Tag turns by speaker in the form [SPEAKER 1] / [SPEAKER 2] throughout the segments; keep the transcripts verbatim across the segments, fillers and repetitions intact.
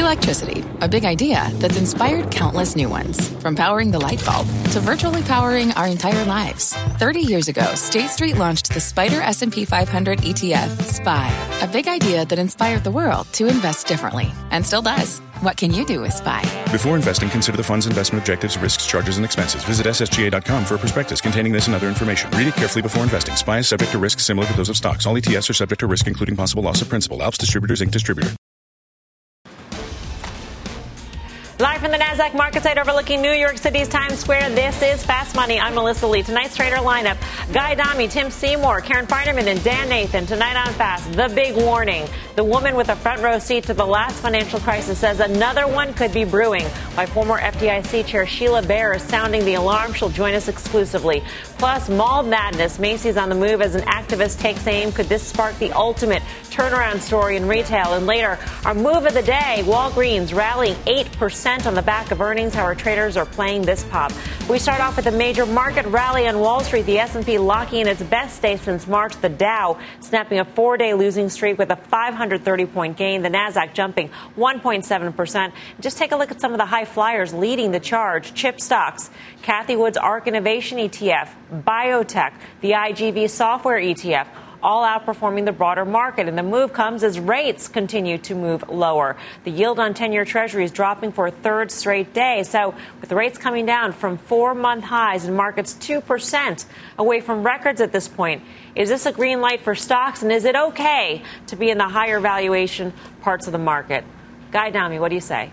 [SPEAKER 1] Electricity, a big idea that's inspired countless new ones. From powering the light bulb to virtually powering our entire lives. thirty years ago, State Street launched the Spider S and P five hundred E T F, S P Y, a big idea that inspired the world to invest differently, and still does. What can you do with S P Y?
[SPEAKER 2] Before investing, consider the fund's investment objectives, risks, charges, and expenses. Visit S S G A dot com for a prospectus containing this and other information. Read it carefully before investing. S P Y is subject to risks similar to those of stocks. All E T Fs are subject to risk, including possible loss of principal. Alps Distributors, Incorporated Distributor.
[SPEAKER 3] Live from the NASDAQ market site overlooking New York City's Times Square, this is Fast Money. I'm Melissa Lee. Tonight's trader lineup, Guy Adami, Tim Seymour, Karen Feinerman, and Dan Nathan. Tonight on Fast, the big warning. The woman with a front row seat to the last financial crisis says another one could be brewing. By former F D I C Chair Sheila Bair is sounding the alarm. She'll join us exclusively. Plus, mall madness. Macy's on the move as an activist takes aim. Could this spark the ultimate turnaround story in retail? And later, our move of the day, Walgreens rallying eight percent on the back of earnings. How our traders are playing this pop. We start off with a major market rally on Wall Street. The S and P locking in its best day since March. The Dow snapping a four-day losing streak with a five hundred thirty point gain. The Nasdaq jumping one point seven percent. Just take a look at some of the high flyers leading the charge. Chip stocks, Cathie Wood's ARK Innovation E T F, biotech, the I G V software E T F, all outperforming the broader market. And the move comes as rates continue to move lower. The yield on ten-year Treasuries dropping for a third straight day. So with the rates coming down from four-month highs and markets two percent away from records at this point, is this a green light for stocks? And is it okay to be in the higher valuation parts of the market? Guy Adami, what do you say?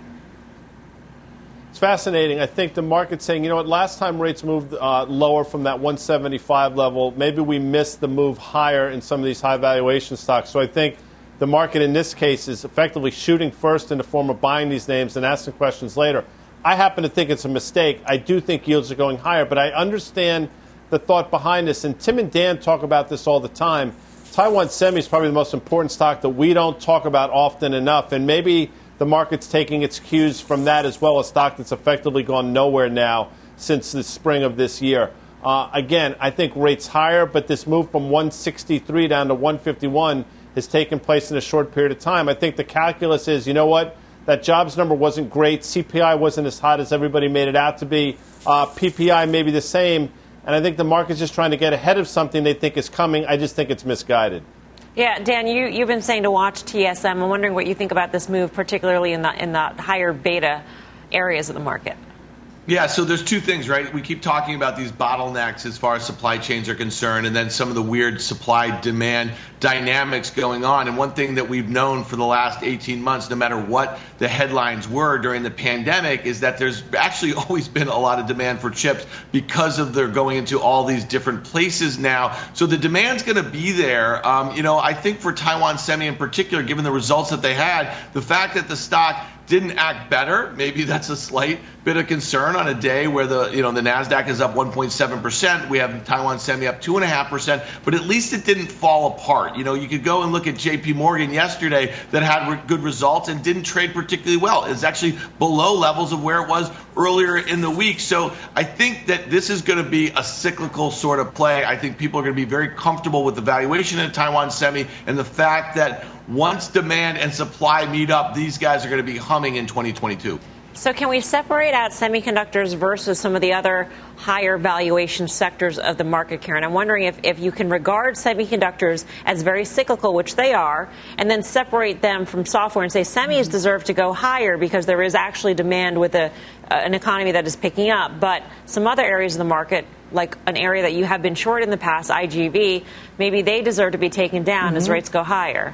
[SPEAKER 4] It's fascinating. I think the market's saying, you know what, last time rates moved uh, lower from that one seventy-five level, maybe we missed the move higher in some of these high valuation stocks. So I think the market in this case is effectively shooting first in the form of buying these names and asking questions later. I happen to think it's a mistake. I do think yields are going higher, but I understand the thought behind this. And Tim and Dan talk about this all the time. Taiwan Semi is probably the most important stock that we don't talk about often enough. And maybe the market's taking its cues from that as well, a stock that's effectively gone nowhere now since the spring of this year. Uh, again, I think rates higher, but this move from one sixty-three down to one fifty-one has taken place in a short period of time. I think the calculus is, you know what, that jobs number wasn't great. C P I wasn't as hot as everybody made it out to be. Uh, P P I may be the same. And I think the market's just trying to get ahead of something they think is coming. I just think it's misguided.
[SPEAKER 3] Yeah, Dan, you, you've been saying to watch T S M. I'm wondering what you think about this move, particularly in the in the higher beta areas of the market.
[SPEAKER 5] Yeah, so there's two things, right? We keep talking about these bottlenecks as far as supply chains are concerned, and then some of the weird supply-demand dynamics going on. And one thing that we've known for the last eighteen months, no matter what the headlines were during the pandemic, is that there's actually always been a lot of demand for chips because of their going into all these different places now. So the demand's going to be there. Um, you know, I think for Taiwan Semi in particular, given the results that they had, the fact that the stock didn't act better, maybe that's a slight bit of concern on a day where the you know the Nasdaq is up one point seven percent. We have Taiwan Semi up two point five percent, but at least it didn't fall apart. You know, you could go and look at J P Morgan yesterday that had re- good results and didn't trade particularly well. It's actually below levels of where it was earlier in the week. So I think that this is going to be a cyclical sort of play. I think people are going to be very comfortable with the valuation of Taiwan Semi and the fact that once demand and supply meet up, these guys are going to be humming in twenty twenty-two.
[SPEAKER 3] So can we separate out semiconductors versus some of the other higher valuation sectors of the market, Karen? I'm wondering if, if you can regard semiconductors as very cyclical, which they are, and then separate them from software and say semis deserve to go higher because there is actually demand with a, uh, an economy that is picking up. But some other areas of the market, like an area that you have been short in the past, I G V, maybe they deserve to be taken down mm-hmm. as rates go higher.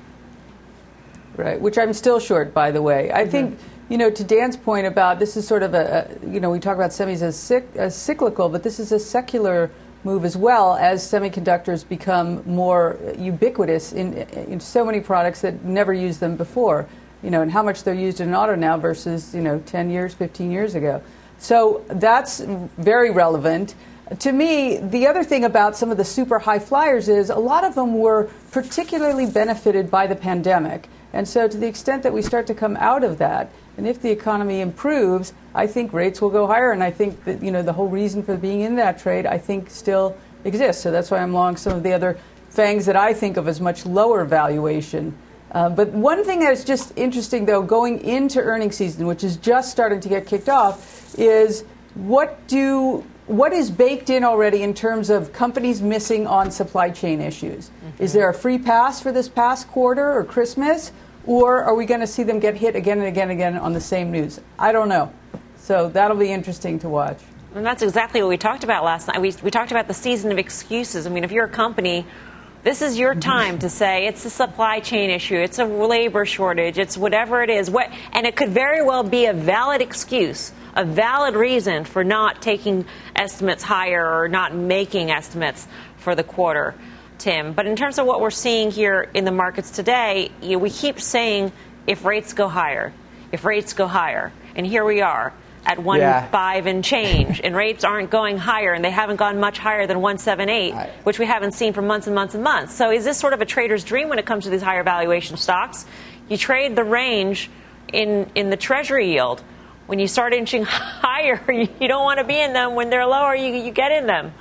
[SPEAKER 6] Right, which I'm still short, by the way. I mm-hmm. think, you know, to Dan's point about this is sort of a, a you know, we talk about semis as, cyc- as cyclical, but this is a secular move as well as semiconductors become more ubiquitous in, in so many products that never used them before, you know, and how much they're used in an auto now versus, you know, ten years, fifteen years ago. So that's very relevant. To me, the other thing about some of the super high flyers is a lot of them were particularly benefited by the pandemic. And so to the extent that we start to come out of that, and if the economy improves, I think rates will go higher. And I think that, you know, the whole reason for being in that trade, I think, still exists. So that's why I'm long some of the other FANGs that I think of as much lower valuation Uh, but one thing that's just interesting, though, going into earnings season, which is just starting to get kicked off, is what do what is baked in already in terms of companies missing on supply chain issues? Mm-hmm. Is there a free pass for this past quarter or Christmas, or are we going to see them get hit again and again and again on the same news? I don't know. So that'll be interesting to watch.
[SPEAKER 3] And that's exactly what we talked about last night. We, we talked about the season of excuses. I mean, if you're a company, this is your time to say it's a supply chain issue, it's a labor shortage, it's whatever it is. What, and it could very well be a valid excuse, a valid reason for not taking estimates higher or not making estimates for the quarter, Tim. But in terms of what we're seeing here in the markets today, you know, we keep saying if rates go higher, if rates go higher. And here we are at one yeah. five and change, and rates aren't going higher, and they haven't gone much higher than one seven eight, I, which we haven't seen for months and months and months. So is this sort of a trader's dream when it comes to these higher valuation stocks? You trade the range in in the Treasury yield. When you start inching higher, you don't want to be in them. When they're lower, you, you get in them.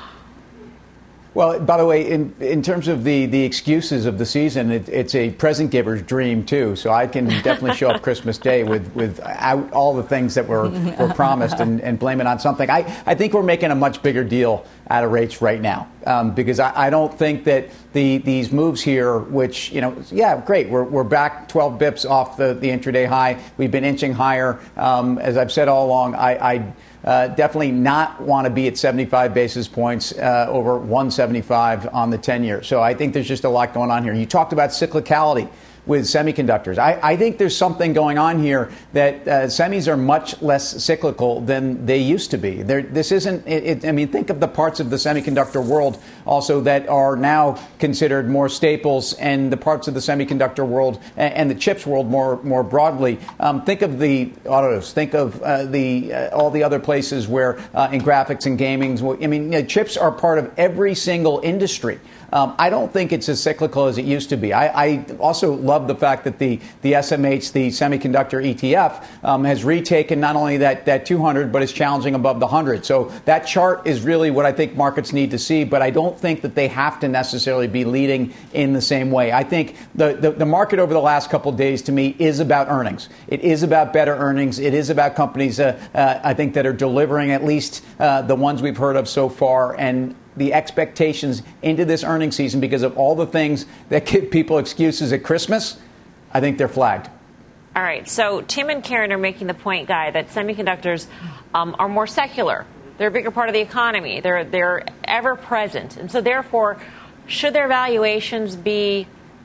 [SPEAKER 7] Well, by the way, in in terms of the, the excuses of the season, it, it's a present giver's dream, too. So I can definitely show up Christmas Day with, with out all the things that were, were promised and, and blame it on something. I, I think we're making a much bigger deal out of rates right now, um, because I, I don't think that the these moves here, which, you know, yeah, great. We're we're back twelve bips off the, the intraday high. We've been inching higher. Um, as I've said all along, I, I Uh, definitely not want to be at seventy-five basis points uh, over one seventy-five on the ten-year. So I think there's just a lot going on here. You talked about cyclicality with semiconductors. I, I think there's something going on here that uh, semis are much less cyclical than they used to be. They're, this isn't, it, it, I mean, think of the parts of the semiconductor world also that are now considered more staples, and the parts of the semiconductor world and, and the chips world more more broadly. Um, think of the autos. Think of uh, the uh, all the other places where uh, in graphics and gaming. I mean, you know, chips are part of every single industry. Um, I don't think it's as cyclical as it used to be. I, I also love the fact that the, the S M H, the semiconductor E T F, um, has retaken not only that, that two hundred, but is challenging above the one hundred. So that chart is really what I think markets need to see, but I don't think that they have to necessarily be leading in the same way. I think the, the, the market over the last couple of days, to me, is about earnings. It is about better earnings. It is about companies, uh, uh, I think, that are delivering at least uh, the ones we've heard of so far, and the expectations into this earnings season, because of all the things that give people excuses at Christmas, I think they're flagged.
[SPEAKER 3] All right. So Tim and Karen are making the point, Guy, that semiconductors um, are more secular. They're a bigger part of the economy. They're they're ever present. And so therefore, should their valuations be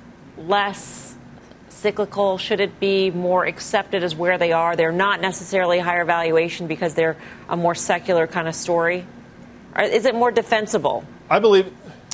[SPEAKER 3] less cyclical? Should it be more accepted as where they are? They're not necessarily higher valuation because they're a more secular kind of story. Or is it more defensible?
[SPEAKER 4] I believe,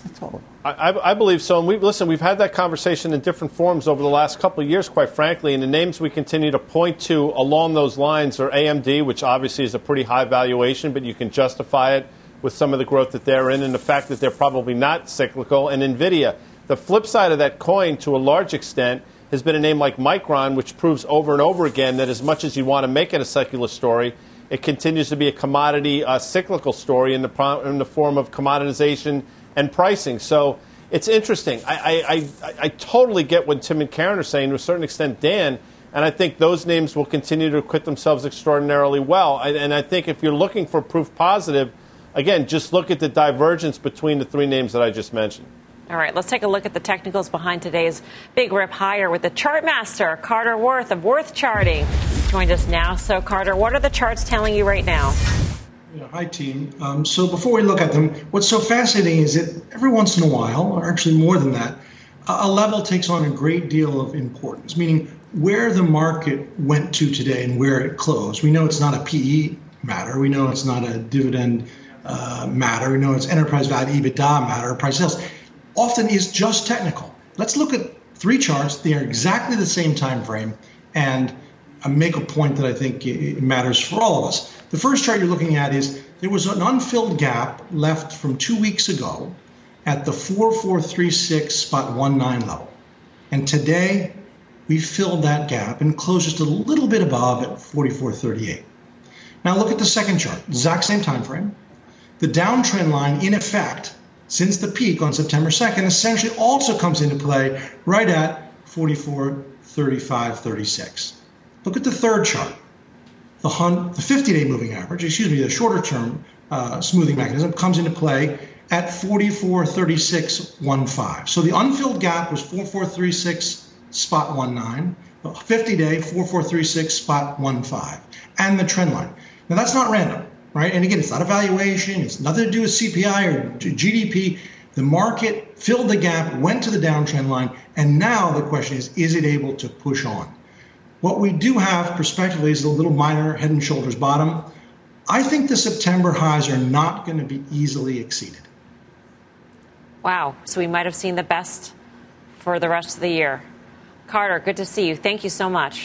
[SPEAKER 4] I, I believe so. And we listen. We've had that conversation in different forms over the last couple of years, quite frankly. And the names we continue to point to along those lines are A M D, which obviously is a pretty high valuation, but you can justify it with some of the growth that they're in and the fact that they're probably not cyclical. And NVIDIA. The flip side of that coin, to a large extent, has been a name like Micron, which proves over and over again that as much as you want to make it a secular story, it continues to be a commodity uh, cyclical story in the pro- in the form of commoditization and pricing. So it's interesting. I, I, I, I totally get what Tim and Karen are saying, to a certain extent, Dan, and I think those names will continue to acquit themselves extraordinarily well. I, and I think if you're looking for proof positive, again, just look at the divergence between the three names that I just mentioned.
[SPEAKER 3] All right, let's take a look at the technicals behind today's big rip higher with the chart master, Carter Worth of Worth Charting, joined us now. So, Carter, what are the charts telling you right now?
[SPEAKER 8] Yeah, hi, team. Um, so before we look at them, what's so fascinating is that every once in a while, or actually more than that, a level takes on a great deal of importance, meaning where the market went to today and where it closed. We know it's not a P E matter. We know it's not a dividend uh, matter. We know it's enterprise value, EBITDA matter, price sales. Often is just technical. Let's look at three charts. They are exactly the same time frame, and I make a point that I think it matters for all of us. The first chart you're looking at is there was an unfilled gap left from two weeks ago at the four four three six spot one nine level. And today we filled that gap and closed just a little bit above at forty-four thirty-eight. Now look at the second chart, exact same time frame. The downtrend line, in effect, since the peak on September second, essentially also comes into play right at forty-four, thirty-five, thirty-six. Look at the third chart. The, hun- the fifty-day moving average, excuse me, the shorter-term uh, smoothing mechanism comes into play at forty-four, thirty-six, fifteen. So the unfilled gap was forty-four, thirty-six, spot nineteen. The fifty-day, forty-four, thirty-six, spot fifteen. And the trend line. Now, that's not random, right? And again, it's not a valuation. It's nothing to do with C P I or G D P. The market filled the gap, went to the downtrend line, and now the question is, is it able to push on? What we do have prospectively is a little minor head and shoulders bottom. I think the September highs are not going to be easily exceeded.
[SPEAKER 3] Wow. So we might have seen the best for the rest of the year. Carter, good to see you. Thank you so much.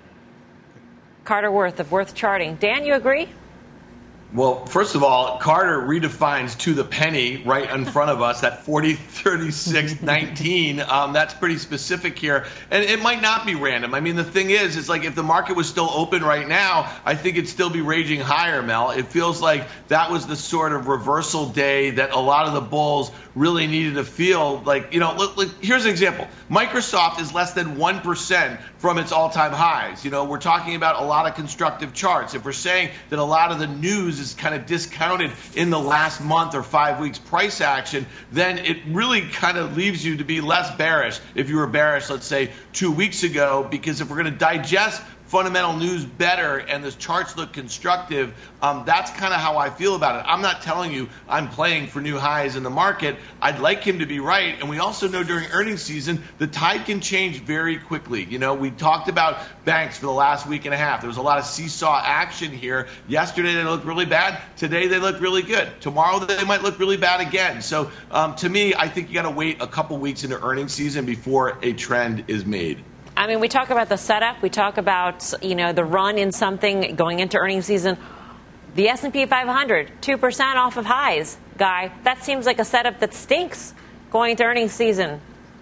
[SPEAKER 3] Carter Worth of Worth Charting. Dan, you agree?
[SPEAKER 5] Well, first of all, Carter redefines to the penny right in front of us at forty, thirty-six, nineteen. Um, that's pretty specific here. And it might not be random. I mean, the thing is, it's like if the market was still open right now, I think it'd still be raging higher, Mel. It feels like that was the sort of reversal day that a lot of the bulls really needed to feel. Like, you know, look, look, here's an example. Microsoft is less than one percent from its all-time highs. You know, we're talking about a lot of constructive charts. If we're saying that a lot of the news is kind of discounted in the last month or five weeks price action, then it really kind of leaves you to be less bearish if you were bearish, let's say, two weeks ago, because if we're going to digest fundamental news better and the charts look constructive, um, that's kind of how I feel about it. I'm not telling you I'm playing for new highs in the market. I'd like him to be right. And we also know during earnings season, the tide can change very quickly. You know, we talked about banks for the last week and a half. There was a lot of seesaw action here. Yesterday, they looked really bad. Today, they look really good. Tomorrow, they might look really bad again. So um, to me, I think you got to wait a couple weeks into earnings season before a trend is made.
[SPEAKER 3] I mean, we talk about the setup. We talk about, you know, the run in something going into earnings season. The S and P five hundred, two percent off of highs, Guy. That seems like a setup that stinks going into earnings season.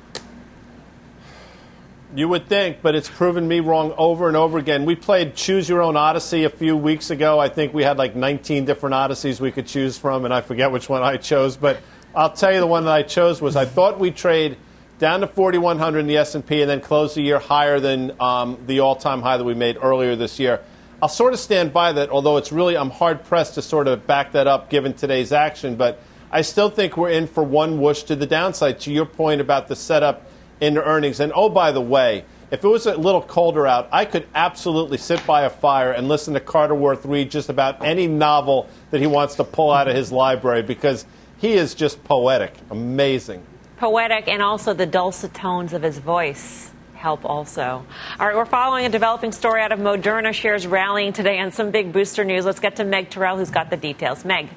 [SPEAKER 4] You would think, but it's proven me wrong over and over again. We played Choose Your Own Odyssey a few weeks ago. I think we had like nineteen different Odysseys we could choose from, and I forget which one I chose. But I'll tell you the one that I chose was I thought we'd trade down to forty-one hundred in the S and P and then close the year higher than um, the all-time high that we made earlier this year. I'll sort of stand by that, although it's really, I'm hard-pressed to sort of back that up given today's action. But I still think we're in for one whoosh to the downside, to your point about the setup into earnings. And, oh, by the way, if it was a little colder out, I could absolutely sit by a fire and listen to Carter Worth read just about any novel that he wants to pull out of his library, because he is just poetic. Amazing.
[SPEAKER 3] Poetic, and also the dulcet tones of his voice help also. All right, we're following a developing story out of Moderna. Shares rallying today on some big booster news. Let's get to Meg Terrell, who's got the details. Meg.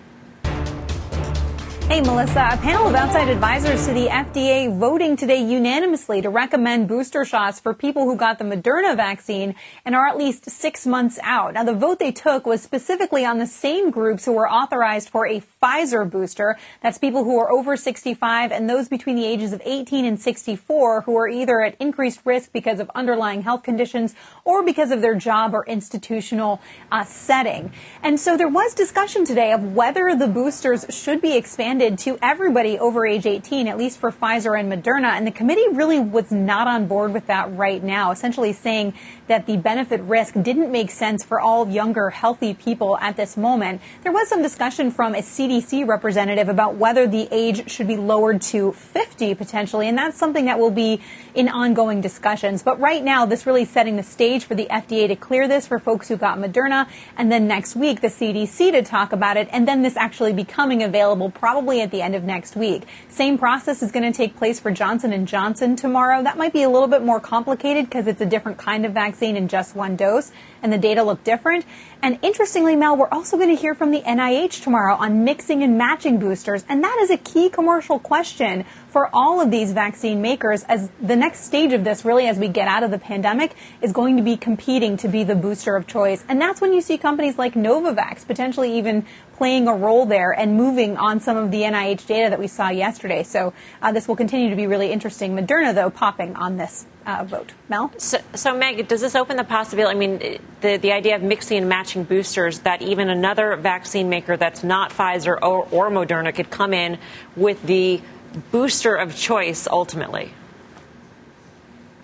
[SPEAKER 9] Hey, Melissa, a panel of outside advisors to the F D A voting today unanimously to recommend booster shots for people who got the Moderna vaccine and are at least six months out. Now, the vote they took was specifically on the same groups who were authorized for a Pfizer booster. That's people who are over sixty-five and those between the ages of eighteen and sixty-four who are either at increased risk because of underlying health conditions or because of their job or institutional uh, setting. And so there was discussion today of whether the boosters should be expanded to everybody over age eighteen, at least for Pfizer and Moderna. And the committee really was not on board with that right now, essentially saying that the benefit risk didn't make sense for all younger, healthy people at this moment. There was some discussion from a C D C representative about whether the age should be lowered to fifty potentially, and that's something that will be in ongoing discussions. But right now, this really setting the stage for the F D A to clear this for folks who got Moderna, and then next week the C D C to talk about it, and then this actually becoming available probably at the end of next week. Same process is going to take place for Johnson and Johnson tomorrow. That might be a little bit more complicated because it's a different kind of vaccine in just one dose, and the data look different. And interestingly, Mel, we're also going to hear from the N I H tomorrow on mixing and matching boosters, and that is a key commercial question for all of these vaccine makers, as the next stage of this, really, as we get out of the pandemic, is going to be competing to be the booster of choice. And that's when you see companies like Novavax potentially even playing a role there and moving on some of the N I H data that we saw yesterday. So uh, this will continue to be really interesting. Moderna, though, popping on this uh, vote. Mel?
[SPEAKER 3] So, so, Meg, does this open the possibility, I mean, the, the idea of mixing and matching boosters, that even another vaccine maker that's not Pfizer or, or Moderna could come in with the booster of choice ultimately?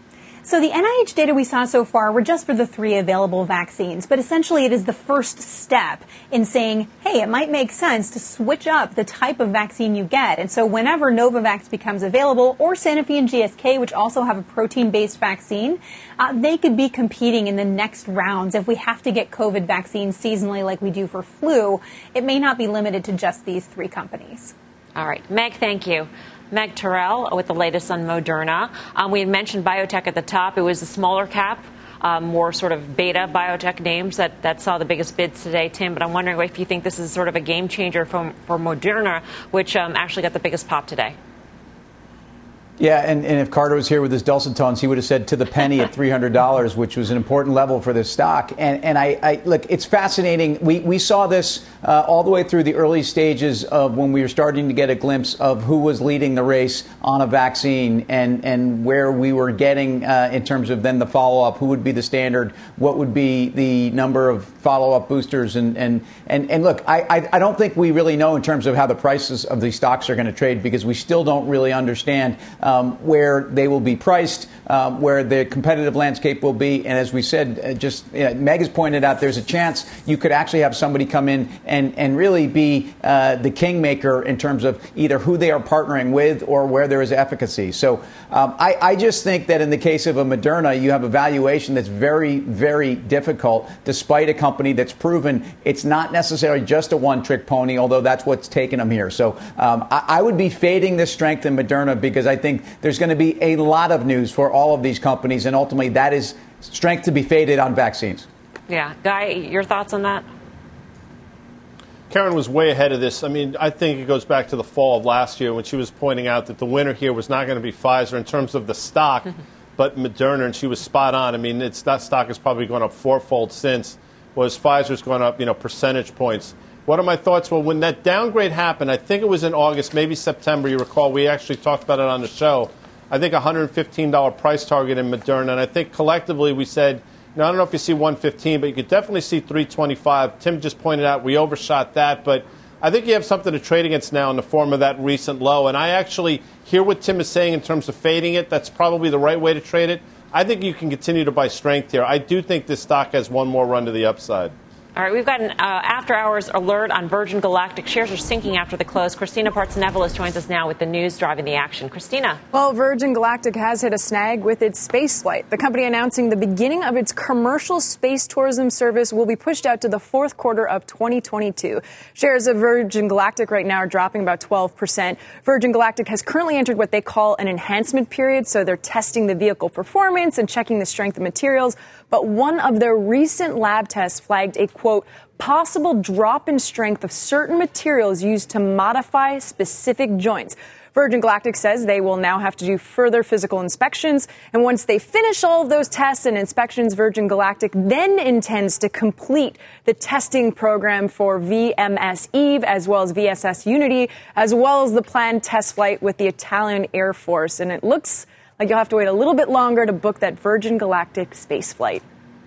[SPEAKER 9] So the N I H data we saw so far were just for the three available vaccines, but essentially it is the first step in saying, hey, it might make sense to switch up the type of vaccine you get. And so whenever Novavax becomes available, or Sanofi and G S K, which also have a protein-based vaccine, uh, they could be competing in the next rounds. If we have to get COVID vaccines seasonally like we do for flu, it may not be limited to just these three companies.
[SPEAKER 3] All right. Meg, thank you. Meg Terrell with the latest on Moderna. Um, we had mentioned biotech at the top. It was the smaller cap, um, more sort of beta biotech names that, that saw the biggest bids today, Tim. But I'm wondering if you think this is sort of a game changer for, for Moderna, which um, actually got the biggest pop today.
[SPEAKER 7] Yeah, and, and if Carter was here with his dulcet tones, he would have said to the penny at three hundred dollars, which was an important level for this stock. And, and I, I look, it's fascinating. We, we saw this uh, all the way through the early stages of when we were starting to get a glimpse of who was leading the race on a vaccine and, and where we were getting uh, in terms of then the follow-up, who would be the standard, what would be the number of follow-up boosters. And, and, and, and look, I, I, I don't think we really know in terms of how the prices of these stocks are going to trade because we still don't really understand Um, where they will be priced, um, where the competitive landscape will be. And as we said, uh, just uh, Meg has pointed out, there's a chance you could actually have somebody come in and, and really be uh, the kingmaker in terms of either who they are partnering with or where there is efficacy. So um, I, I just think that in the case of a Moderna, you have a valuation that's very, very difficult, despite a company that's proven it's not necessarily just a one-trick pony, although that's what's taken them here. So um, I, I would be fading the strength in Moderna because I think there's going to be a lot of news for all of these companies, and ultimately that is strength to be faded on vaccines.
[SPEAKER 3] Yeah. Guy, your thoughts on that?
[SPEAKER 4] Karen was way ahead of this. I mean, I think it goes back to the fall of last year when she was pointing out that the winner here was not going to be Pfizer in terms of the stock, but Moderna, and she was spot on. I mean, it's, that stock has probably gone up fourfold since, whereas Pfizer's gone up, you know, percentage points. What are my thoughts? Well, when that downgrade happened, I think it was in August, maybe September, you recall, we actually talked about it on the show. I think one hundred fifteen dollars price target in Moderna, and I think collectively we said, you know, I don't know if you see one fifteen, but you could definitely see three twenty-five. Tim just pointed out we overshot that, but I think you have something to trade against now in the form of that recent low, and I actually hear what Tim is saying in terms of fading it. That's probably the right way to trade it. I think you can continue to buy strength here. I do think this stock has one more run to the upside.
[SPEAKER 3] All right, we've got an uh, after-hours alert on Virgin Galactic. Shares are sinking after the close. Christina Partsinevelos joins us now with the news driving the action. Christina.
[SPEAKER 10] Well, Virgin Galactic has hit a snag with its space flight. The company announcing the beginning of its commercial space tourism service will be pushed out to the fourth quarter of twenty twenty-two. Shares of Virgin Galactic right now are dropping about twelve percent. Virgin Galactic has currently entered what they call an enhancement period, so they're testing the vehicle performance and checking the strength of materials. But one of their recent lab tests flagged a, quote, possible drop in strength of certain materials used to modify specific joints. Virgin Galactic says they will now have to do further physical inspections. And once they finish all of those tests and inspections, Virgin Galactic then intends to complete the testing program for V M S Eve as well as V S S Unity, as well as the planned test flight with the Italian Air Force. And it looks like you'll have to wait a little bit longer to book that Virgin Galactic space flight.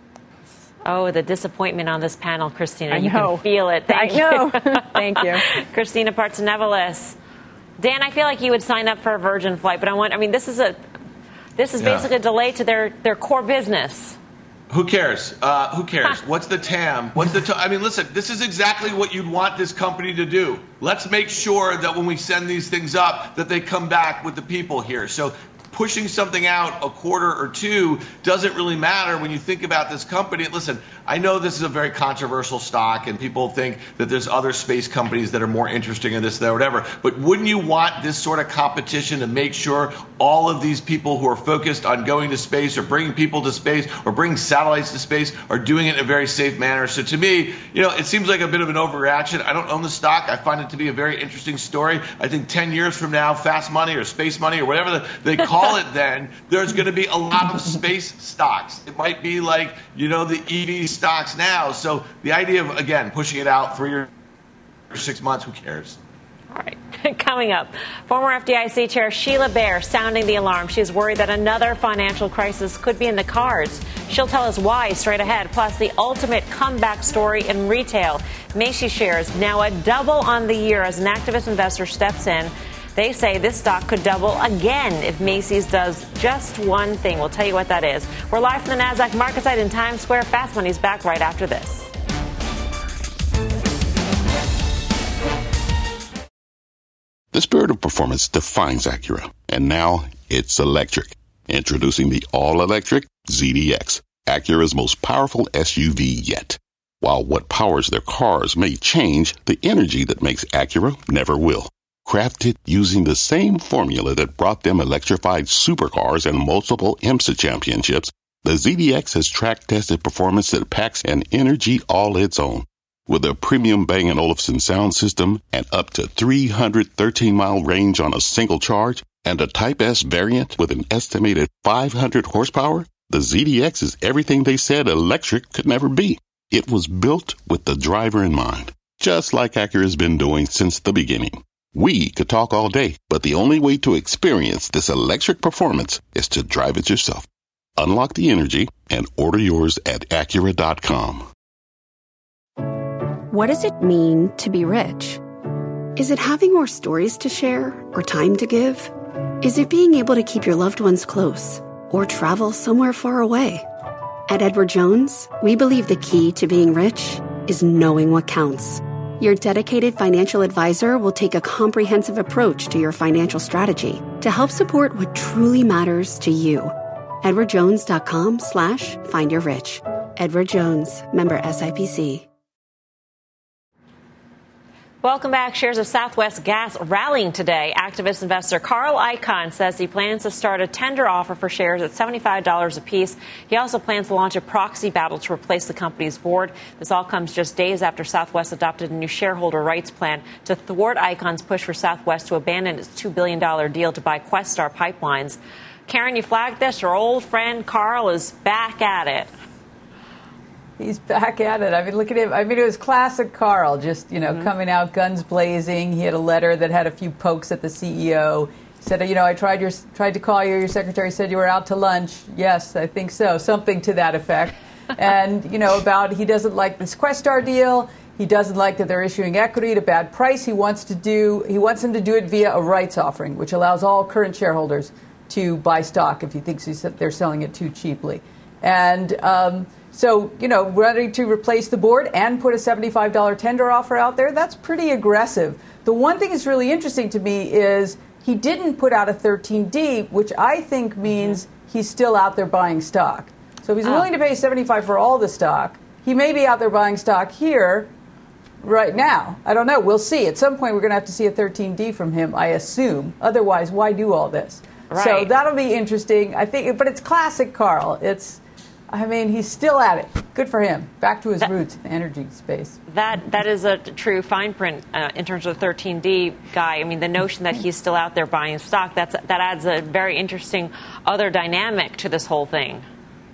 [SPEAKER 3] Oh, the disappointment on this panel, Christina.
[SPEAKER 10] I
[SPEAKER 3] you
[SPEAKER 10] know.
[SPEAKER 3] can feel it. Thank
[SPEAKER 10] I
[SPEAKER 3] you.
[SPEAKER 10] know. Thank you.
[SPEAKER 3] Christina Partsinevelos. Dan, I feel like you would sign up for a Virgin flight, but I want, I mean, this is a, this is
[SPEAKER 5] Yeah.
[SPEAKER 3] basically a delay to their, their core business.
[SPEAKER 5] Who cares? Uh, who cares? What's the T A M? What's the? T- I mean, listen. This is exactly what you'd want this company to do. Let's make sure that when we send these things up, that they come back with the people here. So pushing something out a quarter or two doesn't really matter when you think about this company. Listen, I know this is a very controversial stock, and people think that there's other space companies that are more interesting in this, that, whatever. But wouldn't you want this sort of competition to make sure all of these people who are focused on going to space or bringing people to space or bringing satellites to space are doing it in a very safe manner? So to me, you know, it seems like a bit of an overreaction. I don't own the stock. I find it to be a very interesting story. I think ten years from now, fast money or space money or whatever they call it then, there's going to be a lot of space stocks. It might be like, you know, the E V stocks now. So the idea of, again, pushing it out three or six months, who cares?
[SPEAKER 3] All right. Coming up, former F D I C Chair Sheila Bair sounding the alarm. She's worried that another financial crisis could be in the cards. She'll tell us why straight ahead, plus the ultimate comeback story in retail. Macy's shares now a double on the year as an activist investor steps in. They say this stock could double again if Macy's does just one thing. We'll tell you what that is. We're live from the NASDAQ market site in Times Square. Fast Money's back right after this.
[SPEAKER 11] The spirit of performance defines Acura, and now it's electric. Introducing the all-electric Z D X, Acura's most powerful S U V yet. While what powers their cars may change, the energy that makes Acura never will. Crafted using the same formula that brought them electrified supercars and multiple IMSA championships, the Z D X has track-tested performance that packs an energy all its own. With a premium Bang and Olufsen sound system and up to three hundred thirteen mile range on a single charge, and a Type S variant with an estimated five hundred horsepower, the Z D X is everything they said electric could never be. It was built with the driver in mind, just like Acura's been doing since the beginning. We could talk all day, but the only way to experience this electric performance is to drive it yourself. Unlock the energy and order yours at Acura dot com.
[SPEAKER 12] What does it mean to be rich? Is it having more stories to share or time to give? Is it being able to keep your loved ones close or travel somewhere far away? At Edward Jones, we believe the key to being rich is knowing what counts. Your dedicated financial advisor will take a comprehensive approach to your financial strategy to help support what truly matters to you. Edward Jones dot com slash find your rich. Edward Jones, member S I P C.
[SPEAKER 3] Welcome back. Shares of Southwest Gas rallying today. Activist investor Carl Icahn says he plans to start a tender offer for shares at seventy-five dollars apiece. He also plans to launch a proxy battle to replace the company's board. This all comes just days after Southwest adopted a new shareholder rights plan to thwart Icahn's push for Southwest to abandon its two billion dollars deal to buy Questar Pipelines. Karen, you flagged this. Your old friend Carl is back at it.
[SPEAKER 6] He's back at it. I mean, look at him. I mean, it was classic Carl, just, you know, mm-hmm. coming out guns blazing. He had a letter that had a few pokes at the C E O. He said, you know, I tried your tried to call you. Your secretary said you were out to lunch. Yes, I think so. Something to that effect. And, you know, about he doesn't like this Questar deal. He doesn't like that they're issuing equity at a bad price. He wants to do he wants them to do it via a rights offering, which allows all current shareholders to buy stock if he thinks he's, they're selling it too cheaply. And um, so, you know, ready to replace the board and put a seventy-five dollars tender offer out there, that's pretty aggressive. The one thing that's really interesting to me is he didn't put out a thirteen D, which I think means he's still out there buying stock. So if he's willing to pay seventy-five dollars for all the stock, he may be out there buying stock here right now. I don't know. We'll see. At some point, we're going to have to see a thirteen D from him, I assume. Otherwise, why do all this? Right. So that'll be interesting. I think, but it's classic Carl. It's I mean, he's still at it. Good for him. Back to his that, roots in the energy space.
[SPEAKER 3] That That is a true fine print uh, in terms of the thirteen D guy. I mean, the notion that he's still out there buying stock, that's, that adds a very interesting other dynamic to this whole thing.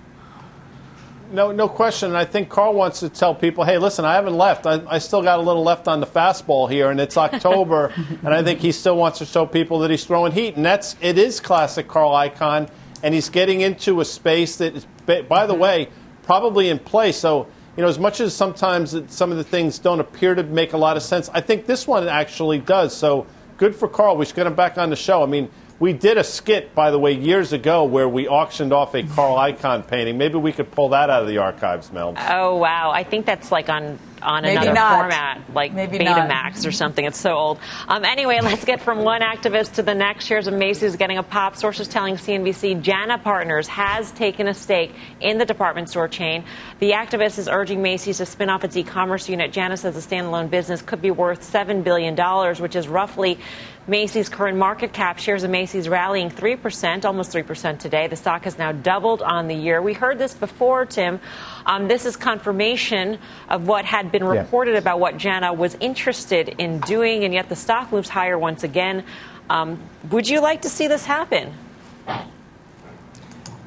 [SPEAKER 4] No, no question. And I think Carl wants to tell people, hey, listen, I haven't left. I, I still got a little left on the fastball here, and it's October. And I think he still wants to show people that he's throwing heat. And that's it is classic Carl Icahn. And he's getting into a space that is, by the way, probably in place. So, you know, as much as sometimes some of the things don't appear to make a lot of sense, I think this one actually does. So good for Carl. We should get him back on the show. I mean, we did a skit, by the way, years ago where we auctioned off a Carl Icahn painting. Maybe we could pull that out of the archives, Mel.
[SPEAKER 3] Oh, wow. I think that's like on, on
[SPEAKER 6] Maybe
[SPEAKER 3] another
[SPEAKER 6] not.
[SPEAKER 3] format, like
[SPEAKER 6] Maybe
[SPEAKER 3] Betamax
[SPEAKER 6] not.
[SPEAKER 3] or something. It's so old. Um, anyway, let's get from one activist to the next. Shares of Macy's getting a pop. Sources telling C N B C Jana Partners has taken a stake in the department store chain. The activist is urging Macy's to spin off its e-commerce unit. Jana says the standalone business could be worth seven billion dollars, which is roughly Macy's current market cap. Shares of Macy's rallying three percent, almost three percent today. The stock has now doubled on the year. We heard this before, Tim. Um, this is confirmation of what had been reported yeah. about what Jana was interested in doing, and yet the stock moves higher once again. Um, would you like to see this happen?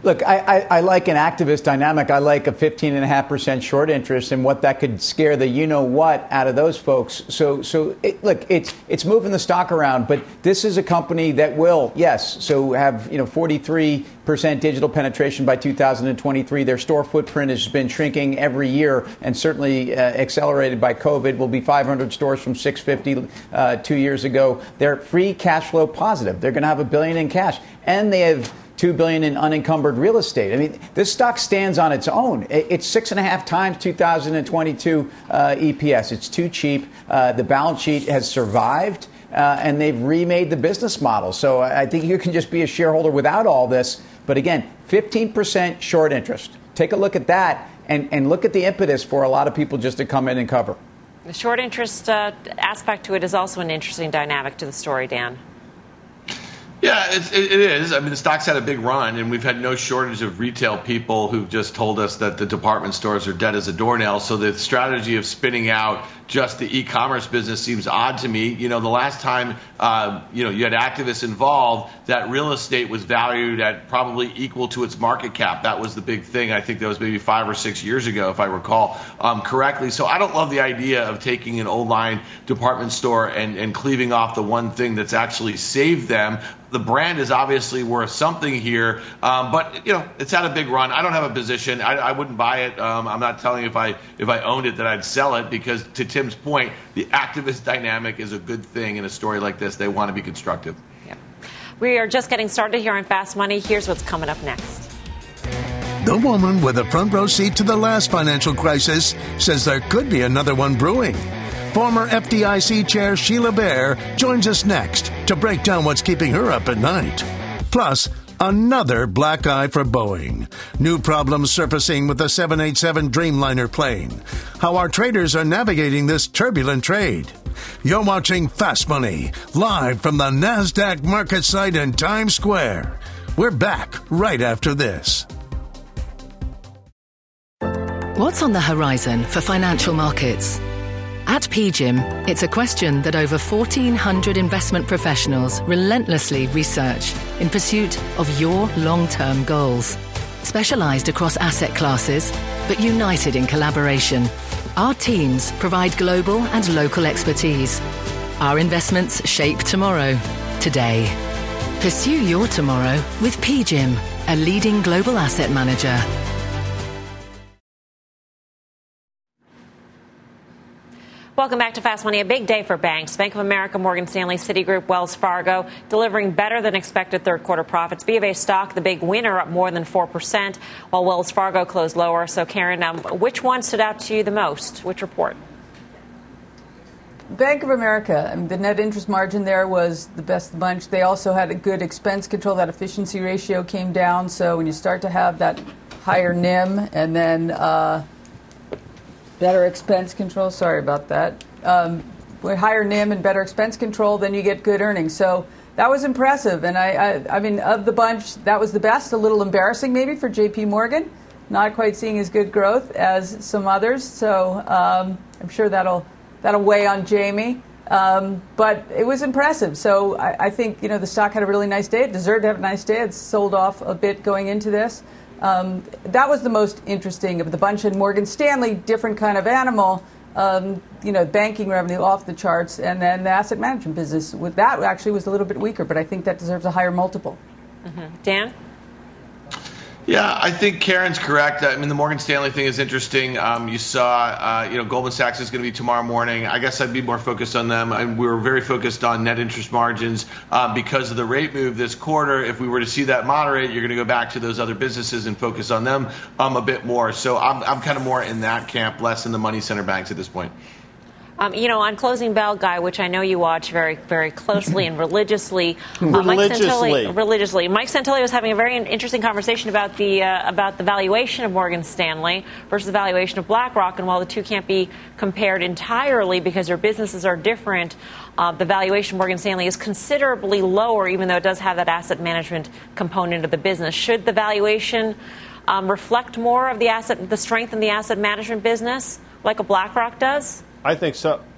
[SPEAKER 7] Look, I, I, I like an activist dynamic. I like a fifteen point five percent short interest and what that could scare the you-know-what out of those folks. So, so it, look, it's it's moving the stock around, but this is a company that will, yes, so have, you know, forty-three percent digital penetration by two thousand twenty-three. Their store footprint has been shrinking every year and certainly uh, accelerated by COVID. Will be five hundred stores from six fifty uh, two years ago. They're free cash flow positive. They're going to have a billion in cash, and they have two billion in unencumbered real estate. I mean, this stock stands on its own. It's six and a half times two thousand twenty-two uh, E P S. It's too cheap. Uh, the balance sheet has survived, uh, and they've remade the business model. So I think you can just be a shareholder without all this. But again, fifteen percent short interest. Take a look at that, and, and look at the impetus for a lot of people just to come in and cover.
[SPEAKER 3] The short interest uh, aspect to it is also an interesting dynamic to the story, Dan.
[SPEAKER 5] Yeah, it's, it, it is. I mean, the stock's had a big run, and we've had no shortage of retail people who've just told us that the department stores are dead as a doornail. So the strategy of spinning out just the e-commerce business seems odd to me. You know, the last time, uh, you know, you had activists involved, that real estate was valued at probably equal to its market cap. That was the big thing. I think that was maybe five or six years ago, if I recall um, correctly. So I don't love the idea of taking an old line department store and, and cleaving off the one thing that's actually saved them. The brand is obviously worth something here, um, but you know it's had a big run. I don't have a position. I, I wouldn't buy it. Um, I'm not telling you if I if I owned it that I'd sell it, because to Tim's point, the activist dynamic is a good thing in a story like this. They want to be constructive.
[SPEAKER 3] Yeah. We are just getting started here on Fast Money. Here's what's coming up next.
[SPEAKER 13] The woman with a front row seat to the last financial crisis says there could be another one brewing. Former F D I C Chair Sheila Bair joins us next to break down what's keeping her up at night. Plus, another black eye for Boeing. New problems surfacing with the seven eighty-seven Dreamliner plane. How our traders are navigating this turbulent trade. You're watching Fast Money, live from the NASDAQ market site in Times Square. We're back right after this.
[SPEAKER 14] What's on the horizon for financial markets? At P G I M, it's a question that over fourteen hundred investment professionals relentlessly research in pursuit of your long-term goals. Specialized across asset classes, but united in collaboration, our teams provide global and local expertise. Our investments shape tomorrow, today. Pursue your tomorrow with P G I M, a leading global asset manager.
[SPEAKER 3] Welcome back to Fast Money. A big day for banks. Bank of America, Morgan Stanley, Citigroup, Wells Fargo delivering better than expected third quarter profits. B of A stock, the big winner, up more than four percent, while Wells Fargo closed lower. So, Karen, um, which one stood out to you the most? Which report?
[SPEAKER 6] Bank of America, I mean, the net interest margin there was the best of the bunch. They also had a good expense control. That efficiency ratio came down. So when you start to have that higher N I M and then uh, better expense control, sorry about that, um, with higher N I M and better expense control, then you get good earnings. So that was impressive. And I, I, I mean, of the bunch, that was the best. A little embarrassing maybe for J P Morgan, not quite seeing as good growth as some others. So um, I'm sure that'll that'll weigh on Jamie. Um, but it was impressive. So I, I think, you know, the stock had a really nice day. It deserved to have a nice day. It's sold off a bit going into this. Um, that was the most interesting of the bunch. And Morgan Stanley, different kind of animal, um, you know, banking revenue off the charts. And then the asset management business, with that actually was a little bit weaker. But I think that deserves a higher multiple.
[SPEAKER 3] Mm-hmm. Dan?
[SPEAKER 5] Yeah, I think Karen's correct. I mean, the Morgan Stanley thing is interesting. Um, you saw, uh, you know, Goldman Sachs is going to be tomorrow morning. I guess I'd be more focused on them. And we were very focused on net interest margins uh, because of the rate move this quarter. If we were to see that moderate, you're going to go back to those other businesses and focus on them um, a bit more. So I'm, I'm kind of more in that camp, less in the money center banks at this point.
[SPEAKER 3] Um, you know, on Closing Bell, Guy, which I know you watch very, very closely and religiously. Uh, Mike
[SPEAKER 4] religiously.
[SPEAKER 3] Santilli, religiously. Mike Santilli was having a very interesting conversation about the uh, about the valuation of Morgan Stanley versus the valuation of BlackRock. And while the two can't be compared entirely because their businesses are different, uh, the valuation of Morgan Stanley is considerably lower, even though it does have that asset management component of the business. Should the valuation um, reflect more of the asset, the strength in the asset management business, like a BlackRock does?
[SPEAKER 4] I think so.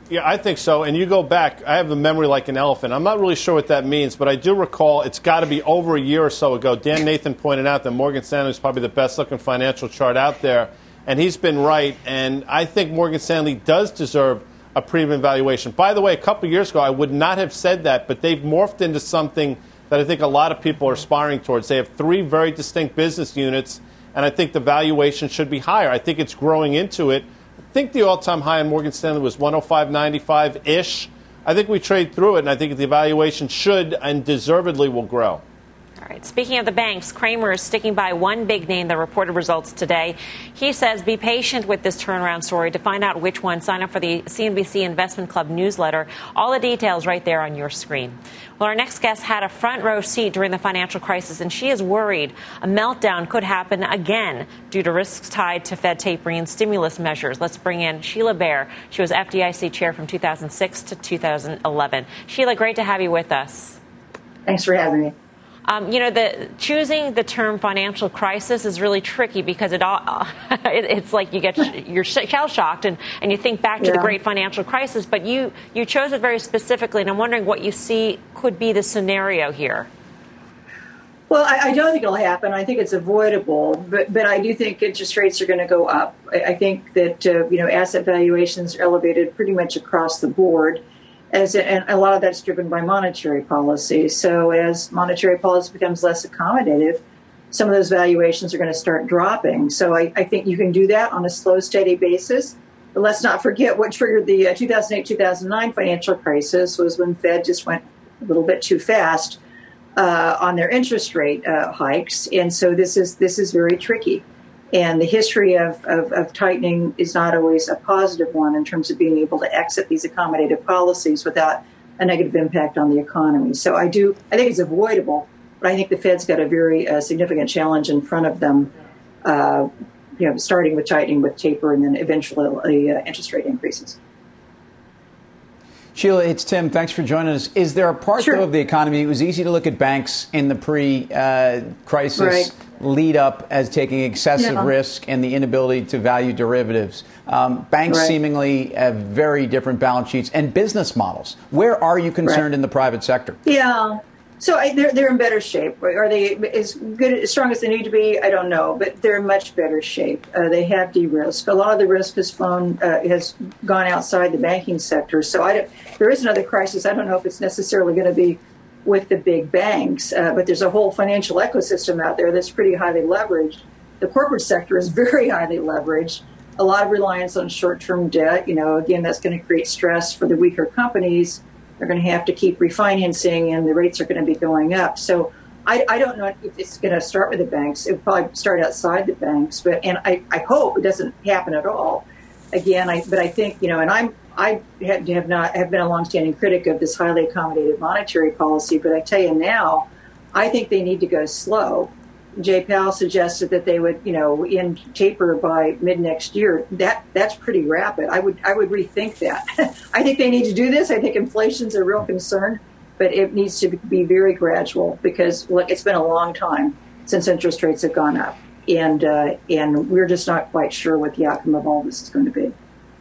[SPEAKER 4] Yeah, I think so. And you go back, I have a memory like an elephant. I'm not really sure what that means, but I do recall it's got to be over a year or so ago. Dan Nathan pointed out that Morgan Stanley is probably the best-looking financial chart out there, and he's been right. And I think Morgan Stanley does deserve a premium valuation. By the way, a couple of years ago, I would not have said that, but they've morphed into something that I think a lot of people are aspiring towards. They have three very distinct business units, and I think the valuation should be higher. I think it's growing into it. I think the all-time high in Morgan Stanley was one oh five ninety-five-ish. I think we trade through it, and I think the valuation should and deservedly will grow.
[SPEAKER 3] All right. Speaking of the banks, Cramer is sticking by one big name that reported results today. He says be patient with this turnaround story. To find out which one, sign up for the C N B C Investment Club newsletter. All the details right there on your screen. Well, our next guest had a front row seat during the financial crisis, and she is worried a meltdown could happen again due to risks tied to Fed tapering and stimulus measures. Let's bring in Sheila Bair. She was F D I C chair from two thousand six to two thousand eleven. Sheila, great to have you with us.
[SPEAKER 15] Thanks for having me.
[SPEAKER 3] Um, you know, the choosing the term financial crisis is really tricky because it all it, it's like you get you're shell shocked and, and you think back to yeah. the great financial crisis. But you you chose it very specifically, and I'm wondering what you see could be the scenario here.
[SPEAKER 15] Well, I, I don't think it'll happen. I think it's avoidable, but but I do think interest rates are going to go up. I, I think that uh, you know asset valuations are elevated pretty much across the board. As it, and a lot of that's driven by monetary policy. So as monetary policy becomes less accommodative, some of those valuations are going to start dropping. So I, I think you can do that on a slow, steady basis. But let's not forget what triggered the uh, two thousand eight, two thousand nine financial crisis was when Fed just went a little bit too fast uh, on their interest rate uh, hikes. And so this is this is very tricky. And the history of, of, of tightening is not always a positive one in terms of being able to exit these accommodative policies without a negative impact on the economy. So I do, I think it's avoidable, but I think the Fed's got a very uh, significant challenge in front of them, uh, you know, starting with tightening with taper and then eventually uh, interest rate increases.
[SPEAKER 7] Sheila, it's Tim. Thanks for joining us. Is there a part, sure. though, of the economy? It was easy to look at banks in the pre-crisis uh, right. lead up as taking excessive yeah. risk and the inability to value derivatives. Um, banks right. seemingly have very different balance sheets and business models. Where are you concerned right. in the private sector?
[SPEAKER 15] Yeah. So I, they're they're in better shape. Are they as good, as strong as they need to be? I don't know, but they're in much better shape. Uh, they have de-risked. A lot of the risk has flown, uh, has gone outside the banking sector. So I don't, there is another crisis. I don't know if it's necessarily going to be with the big banks, uh, but there's a whole financial ecosystem out there that's pretty highly leveraged. The corporate sector is very highly leveraged. A lot of reliance on short-term debt. You know, again, that's going to create stress for the weaker companies. They're going to have to keep refinancing, and the rates are going to be going up. So I, I don't know if it's going to start with the banks. It will probably start outside the banks, but and I, I hope it doesn't happen at all. Again, I but I think you know, and I'm I have, have not have been a longstanding critic of this highly accommodative monetary policy. But I tell you now, I think they need to go slow. Jay Powell suggested that they would, you know, end taper by mid next year. That that's pretty rapid. I would I would rethink that. I think they need to do this. I think inflation's a real concern, but it needs to be very gradual because look, it's been a long time since interest rates have gone up, and uh, and we're just not quite sure what the outcome of all this is going to be.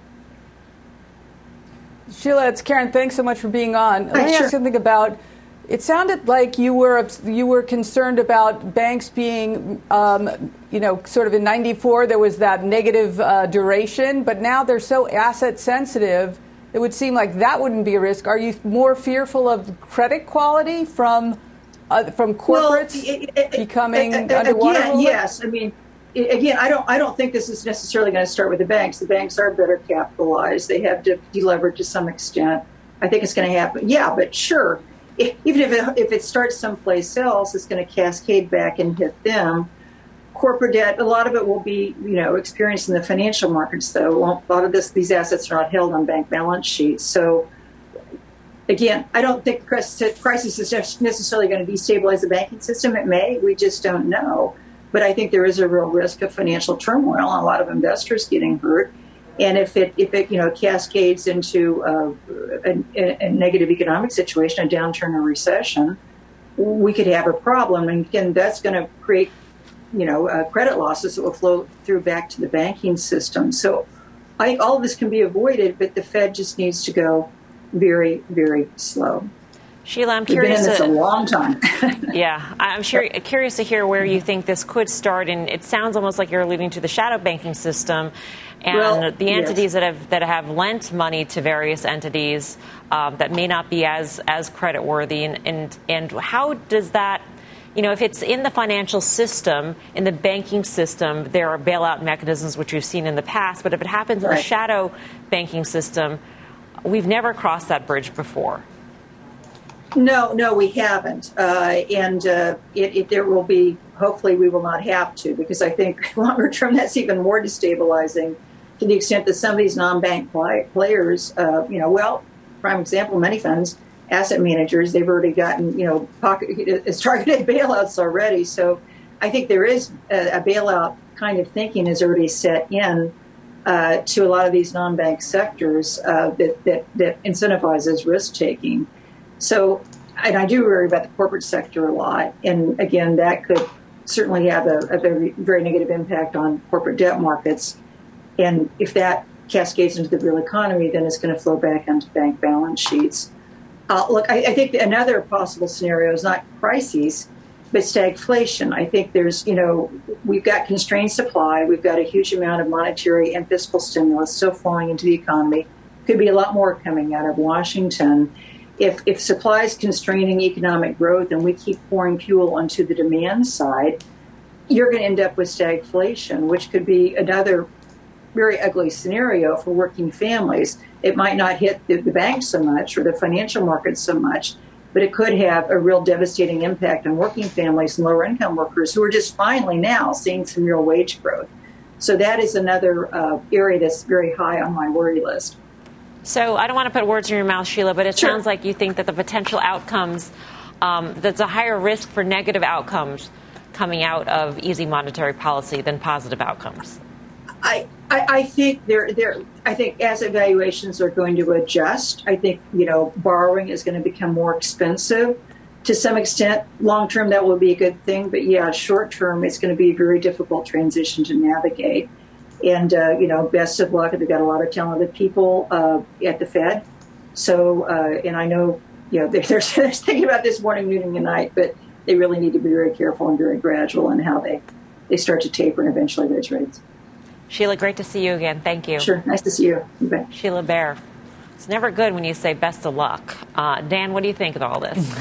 [SPEAKER 6] Sheila, it's Karen. Thanks so much for being on. Let
[SPEAKER 15] Hi,
[SPEAKER 6] me
[SPEAKER 15] sure.
[SPEAKER 6] ask something about. It sounded like you were you were concerned about banks being, um, you know, sort of in ninety-four, there was that negative uh, duration, but now they're so asset sensitive, it would seem like that wouldn't be a risk. Are you more fearful of credit quality from uh, from corporates well, it, it, becoming it, it, underwater?
[SPEAKER 15] Again, yes. I mean, it, again, I don't I don't think this is necessarily going to start with the banks. The banks are better capitalized. They have to deleverage to some extent. I think it's going to happen. Yeah, but sure. Even if it, if it starts someplace else, it's going to cascade back and hit them. Corporate debt, a lot of it will be, you know, experienced in the financial markets, though. A lot of this, these assets are not held on bank balance sheets. So, again, I don't think the crisis is necessarily going to destabilize the banking system. It may. We just don't know. But I think there is a real risk of financial turmoil and a lot of investors getting hurt. And if it, if it, you know, cascades into uh, a, a negative economic situation, a downturn or recession, we could have a problem. And again, that's going to create, you know, uh, credit losses that will flow through back to the banking system. So I think all of this can be avoided, but the Fed just needs to go very, very slow.
[SPEAKER 3] Sheila, I'm
[SPEAKER 15] We've
[SPEAKER 3] curious.
[SPEAKER 15] Been in this
[SPEAKER 3] to,
[SPEAKER 15] a long time.
[SPEAKER 3] yeah, I'm sure curious to hear where you think this could start. And it sounds almost like you're alluding to the shadow banking system and
[SPEAKER 15] well,
[SPEAKER 3] the entities
[SPEAKER 15] yes.
[SPEAKER 3] that have that have lent money to various entities um, that may not be as as creditworthy. And, and and how does that? You know, if it's in the financial system, in the banking system, there are bailout mechanisms which we've seen in the past. But if it happens right. in the shadow banking system, we've never crossed that bridge before.
[SPEAKER 15] No, no, we haven't. Uh, and uh, it, it, there will be, hopefully we will not have to, because I think longer term that's even more destabilizing to the extent that some of these non-bank play, players, uh, you know, well, prime example, money funds, asset managers, they've already gotten, you know, pocket, it's targeted bailouts already. So I think there is a, a bailout kind of thinking is already set in uh, to a lot of these non-bank sectors uh, that, that, that incentivizes risk-taking. So, and I do worry about the corporate sector a lot. And again, that could certainly have a, a very, very negative impact on corporate debt markets. And if that cascades into the real economy, then it's going to flow back onto bank balance sheets. Uh, look, I, I think another possible scenario is not crises, but stagflation. I think there's, you know, we've got constrained supply. We've got a huge amount of monetary and fiscal stimulus still flowing into the economy. Could be a lot more coming out of Washington. If, if supply is constraining economic growth and we keep pouring fuel onto the demand side, you're going to end up with stagflation, which could be another very ugly scenario for working families. It might not hit the, the banks so much or the financial markets so much, but it could have a real devastating impact on working families and lower income workers who are just finally now seeing some real wage growth. So that is another uh, area that's very high on my worry list.
[SPEAKER 3] So I don't want to put words in your mouth, Sheila, but it
[SPEAKER 15] sure.
[SPEAKER 3] sounds like you think that the potential outcomes, um, there's a higher risk for negative outcomes coming out of easy monetary policy than positive outcomes.
[SPEAKER 15] I, I, I think there, there. I think asset valuations are going to adjust. I think, you know, borrowing is going to become more expensive to some extent. Long term, that will be a good thing. But yeah, short term, it's going to be a very difficult transition to navigate. And, uh, you know, best of luck. They've got a lot of talented people uh, at the Fed. So, uh, and I know, you know, they're, they're thinking about this morning, noon, and night, but they really need to be very careful and very gradual in how they, they start to taper and eventually raise rates.
[SPEAKER 3] Sheila, great to see you again. Thank you.
[SPEAKER 15] Sure. Nice to see you. You bet.
[SPEAKER 3] Sheila Bair. It's never good when you say best of luck. Uh, Dan, what do you think of all this?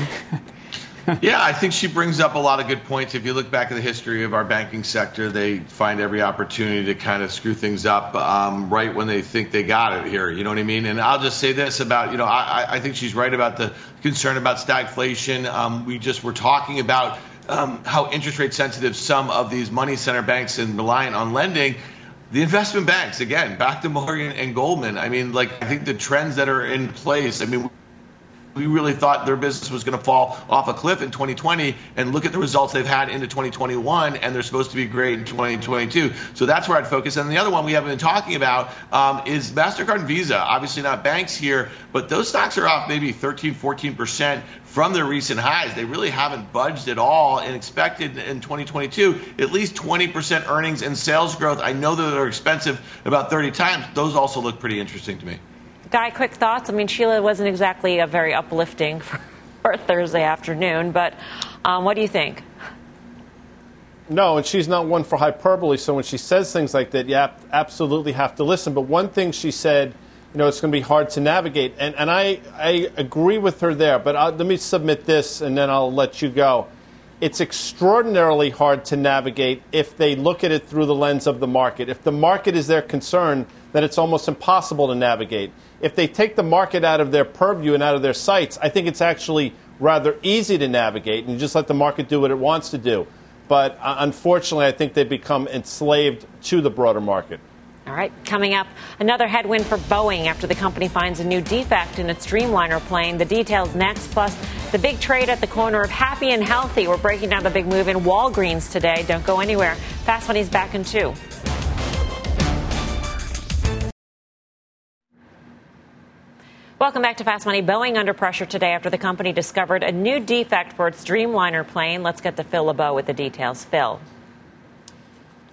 [SPEAKER 5] Yeah, I think she brings up a lot of good points. If you look back at the history of our banking sector, they find every opportunity to kind of screw things up um, right when they think they got it here. You know what I mean? And I'll just say this about, you know, I, I think she's right about the concern about stagflation. Um, we just were talking about um, how interest rate sensitive some of these money center banks and reliant on lending. The investment banks, again, back to Morgan and Goldman. I mean, like, I think the trends that are in place, I mean, we really thought their business was going to fall off a cliff in twenty twenty, and look at the results they've had into twenty twenty-one, and they're supposed to be great in twenty twenty-two. So that's where I'd focus. And the other one we haven't been talking about um, is MasterCard and Visa. Obviously not banks here, but those stocks are off maybe thirteen, fourteen percent from their recent highs. They really haven't budged at all, and expected in twenty twenty-two at least twenty percent earnings and sales growth. I know that they're expensive about thirty times. Those also look pretty interesting to me.
[SPEAKER 3] Guy, quick thoughts? I mean, Sheila wasn't exactly a very uplifting for, for Thursday afternoon, but um, what do you think?
[SPEAKER 4] No, and she's not one for hyperbole, so when she says things like that, you have, absolutely have to listen. But one thing she said, you know, it's going to be hard to navigate, and, and I, I agree with her there, but I'll, let me submit this, and then I'll let you go. It's extraordinarily hard to navigate if they look at it through the lens of the market. If the market is their concern, then it's almost impossible to navigate. If they take the market out of their purview and out of their sights, I think it's actually rather easy to navigate and just let the market do what it wants to do. But uh, unfortunately, I think they become enslaved to the broader market.
[SPEAKER 3] All right, coming up, another headwind for Boeing after the company finds a new defect in its Dreamliner plane. The details next, plus the big trade at the corner of happy and healthy. We're breaking down the big move in Walgreens today. Don't go anywhere. Fast Money's back in two. Welcome back to Fast Money. Boeing under pressure today after the company discovered a new defect for its Dreamliner plane. Let's get to Phil LeBeau with the details. Phil.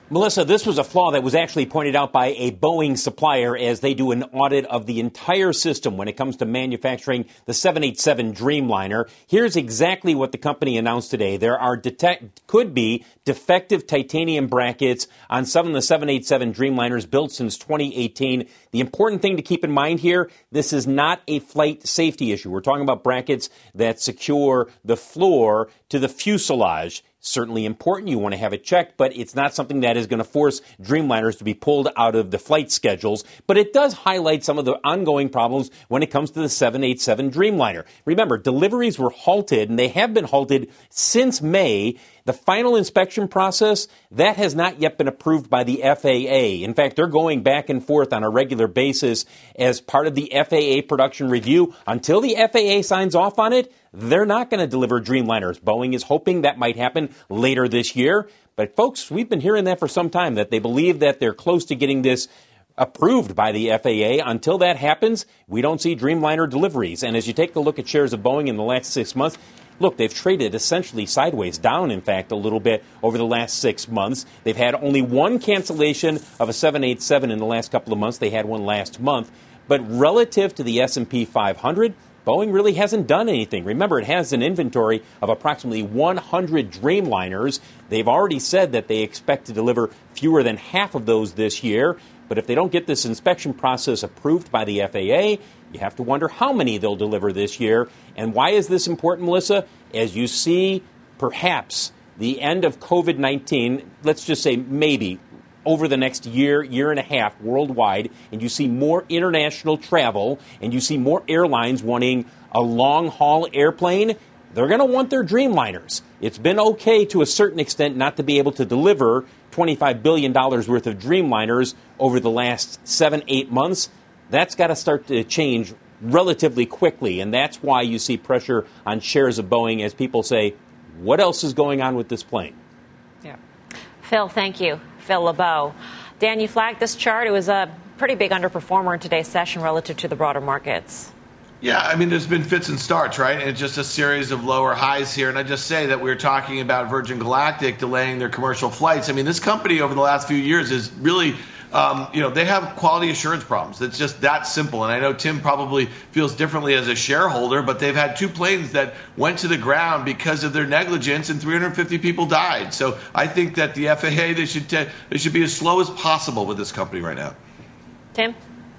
[SPEAKER 16] Melissa, this was a flaw that was actually pointed out by a Boeing supplier as they do an audit of the entire system when it comes to manufacturing the seven eighty-seven Dreamliner. Here's exactly what the company announced today. There are detect, could be defective titanium brackets on some of the seven eighty-seven Dreamliners built since twenty eighteen. The important thing to keep in mind here, this is not a flight safety issue. We're talking about brackets that secure the floor to the fuselage. Certainly important. You want to have it checked, but it's not something that is going to force Dreamliners to be pulled out of the flight schedules. But it does highlight some of the ongoing problems when it comes to the seven eighty-seven Dreamliner. Remember, deliveries were halted, and they have been halted since May. The final inspection process, that has not yet been approved by the F A A. In fact, they're going back and forth on a regular basis as part of the F A A production review. Until the F A A signs off on it, they're not going to deliver Dreamliners. Boeing is hoping that might happen later this year. But folks, we've been hearing that for some time, that they believe that they're close to getting this approved by the F A A. Until that happens, we don't see Dreamliner deliveries. And as you take a look at shares of Boeing in the last six months, look, they've traded essentially sideways, down, in fact, a little bit over the last six months. They've had only one cancellation of a seven eighty-seven in the last couple of months. They had one last month. But relative to the S and P five hundred, Boeing really hasn't done anything. Remember, it has an inventory of approximately one hundred Dreamliners. They've already said that they expect to deliver fewer than half of those this year. But if they don't get this inspection process approved by the F A A, you have to wonder how many they'll deliver this year. And why is this important, Melissa? As you see, perhaps, the end of COVID nineteen, let's just say maybe, over the next year, year and a half worldwide, and you see more international travel, and you see more airlines wanting a long-haul airplane, they're going to want their Dreamliners. It's been okay to a certain extent not to be able to deliver twenty-five billion dollars worth of Dreamliners over the last seven, eight months. That's got to start to change relatively quickly, and that's why you see pressure on shares of Boeing as people say, what else is going on with this plane?
[SPEAKER 3] Yeah. Phil, thank you. Phil LeBeau. Dan, you flagged this chart. It was a pretty big underperformer in today's session relative to the broader markets.
[SPEAKER 5] Yeah, I mean, there's been fits and starts, right? And it's just a series of lower highs here. And I just say that we were talking about Virgin Galactic delaying their commercial flights. I mean, this company over the last few years is really, um, you know, they have quality assurance problems. It's just that simple. And I know Tim probably feels differently as a shareholder, but they've had two planes that went to the ground because of their negligence, and three hundred fifty people died. So I think that the F A A, they should t- they should be as slow as possible with this company right now.
[SPEAKER 3] Tim?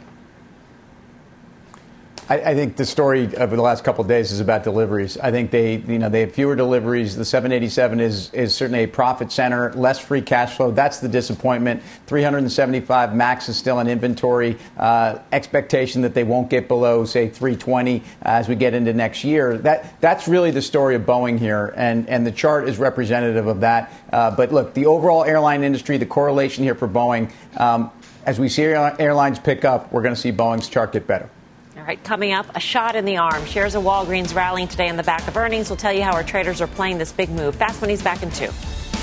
[SPEAKER 7] I, I think the story over the last couple of days is about deliveries. I think they, you know, they have fewer deliveries. The seven eighty-seven is is certainly a profit center, less free cash flow. That's the disappointment. three hundred seventy-five MAX is still in inventory. Uh, expectation that they won't get below, say, three twenty as we get into next year. That that's really the story of Boeing here, and and the chart is representative of that. Uh, but look, the overall airline industry, the correlation here for Boeing, um, as we see airlines pick up, we're going to see Boeing's chart get better.
[SPEAKER 3] All right, coming up, a shot in the arm. Shares of Walgreens rallying today on the back of earnings. We'll tell you how our traders are playing this big move. Fast Money's back in two.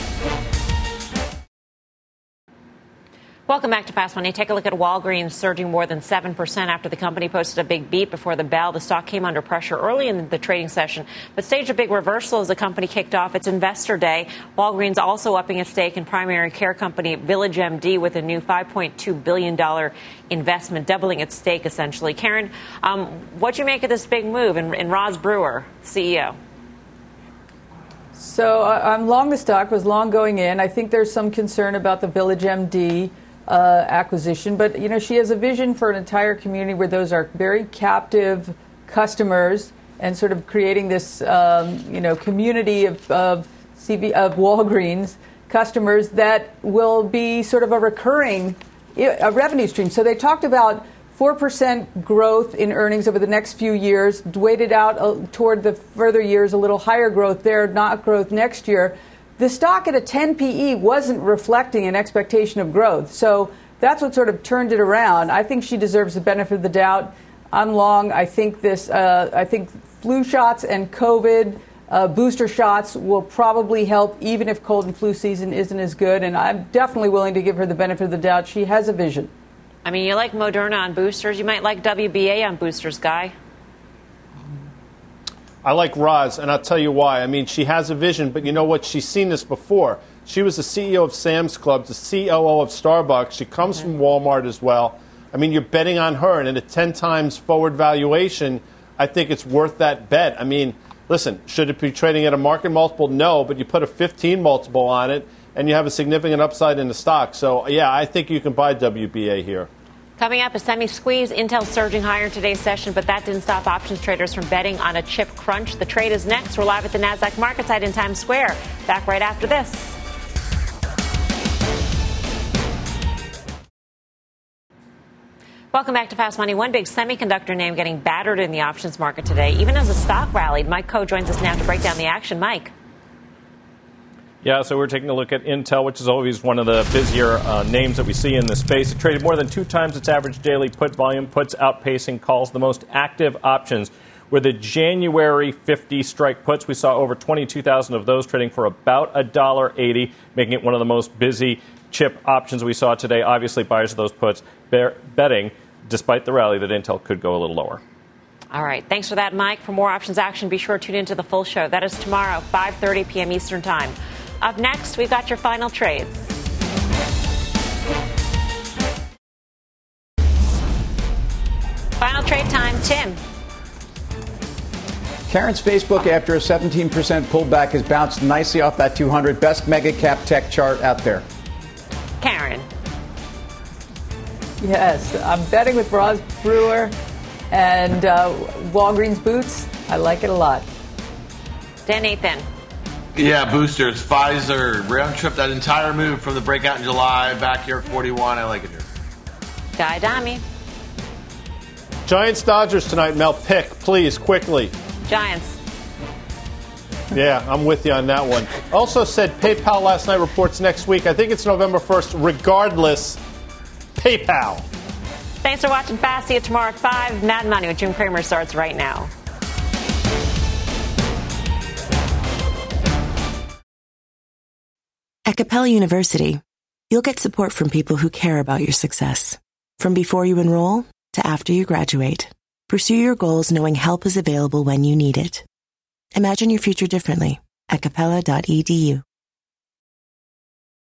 [SPEAKER 3] Welcome back to Fast Money. Take a look at Walgreens surging more than seven percent after the company posted a big beat before the bell. The stock came under pressure early in the trading session, but staged a big reversal as the company kicked off its investor day. Walgreens also upping its stake in primary care company VillageMD with a new five point two billion dollars investment, doubling its stake essentially. Karen, um, what'd you make of this big move? And, and Roz Brewer, C E O.
[SPEAKER 6] So uh, I'm long the stock, was long going in. I think there's some concern about the VillageMD Uh, acquisition, but you know, she has a vision for an entire community where those are very captive customers, and sort of creating this um, you know community of of, C V, of Walgreens customers that will be sort of a recurring a revenue stream. So they talked about four percent growth in earnings over the next few years, weighted out uh, toward the further years, a little higher growth there, not growth next year. The stock at a ten P E wasn't reflecting an expectation of growth. So that's what sort of turned it around. I think she deserves the benefit of the doubt. I'm long. I think this, uh, I think flu shots and COVID uh, booster shots will probably help, even if cold and flu season isn't as good. And I'm definitely willing to give her the benefit of the doubt. She has a vision.
[SPEAKER 3] I mean, you like Moderna on boosters. You might like W B A on boosters, Guy.
[SPEAKER 4] I like Roz, and I'll tell you why. I mean, she has a vision, but you know what? She's seen this before. She was the C E O of Sam's Club, the C O O of Starbucks. She comes mm-hmm. from Walmart as well. I mean, you're betting on her, and at a ten times forward valuation, I think it's worth that bet. I mean, listen, should it be trading at a market multiple? No, but you put a fifteen multiple on it, and you have a significant upside in the stock. So, yeah, I think you can buy W B A here.
[SPEAKER 3] Coming up, a semi-squeeze. Intel surging higher in today's session, but that didn't stop options traders from betting on a chip crunch. The trade is next. We're live at the NASDAQ market site in Times Square. Back right after this. Welcome back to Fast Money. One big semiconductor name getting battered in the options market today, even as the stock rallied. Mike Coe joins us now to break down the action. Mike.
[SPEAKER 17] Yeah, so we're taking a look at Intel, which is always one of the busier uh, names that we see in this space. It traded more than two times its average daily put volume, puts outpacing calls, the most active options. With the January fifty strike puts, we saw over twenty-two thousand of those trading for about one dollar eighty, making it one of the most busy chip options we saw today. Obviously, buyers of those puts bear, betting, despite the rally, that Intel could go a little lower.
[SPEAKER 3] All right. Thanks for that, Mike. For more options action, be sure to tune into the full show. That is tomorrow, five thirty p.m. Eastern Time. Up next, we've got your final trades. Final trade time, Tim.
[SPEAKER 7] Karen's Facebook, after a seventeen percent pullback, has bounced nicely off that two hundred. Best mega cap tech chart out there.
[SPEAKER 3] Karen.
[SPEAKER 6] Yes, I'm betting with Ross Brewer and uh, Walgreens Boots. I like it a lot.
[SPEAKER 3] Dan Nathan.
[SPEAKER 5] Yeah, boosters, Pfizer, round trip, that entire move from the breakout in July back here at forty-one. I like it here.
[SPEAKER 3] Guy Adami.
[SPEAKER 4] Giants Dodgers tonight, Mel. Pick, please, quickly.
[SPEAKER 3] Giants.
[SPEAKER 4] Yeah, I'm with you on that one. Also said PayPal last night reports next week. I think it's November first. Regardless, PayPal.
[SPEAKER 3] Thanks for watching Fast. See you tomorrow at five. Mad Money with Jim Cramer starts right now.
[SPEAKER 18] At Capella University, you'll get support from people who care about your success. From before you enroll to after you graduate, pursue your goals knowing help is available when you need it. Imagine your future differently at capella dot e d u.